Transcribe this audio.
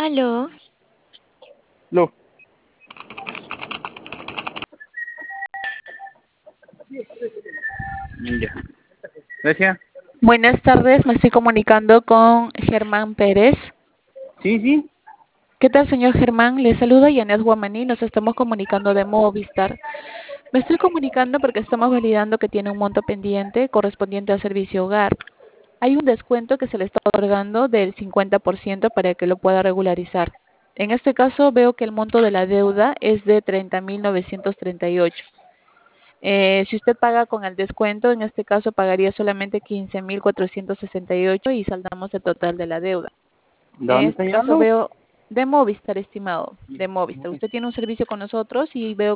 Aló, Lo. Ya. Gracias. Buenas tardes, me estoy comunicando con Germán Pérez. Sí, sí. ¿Qué tal, señor Germán? Le saluda Yanet Guamaní, nos estamos comunicando de Movistar. Me estoy comunicando porque estamos validando que tiene un monto pendiente correspondiente al servicio hogar. Hay un descuento que se le está otorgando del 50% para que lo pueda regularizar. En este caso veo que el monto de la deuda es de 30.938. Si usted paga con el descuento, en este caso pagaría solamente 15.468 y saldamos el total de la deuda. ¿De En dónde está este caso llamando? veo de Movistar, estimado, de Movistar. Usted tiene un servicio con nosotros y veo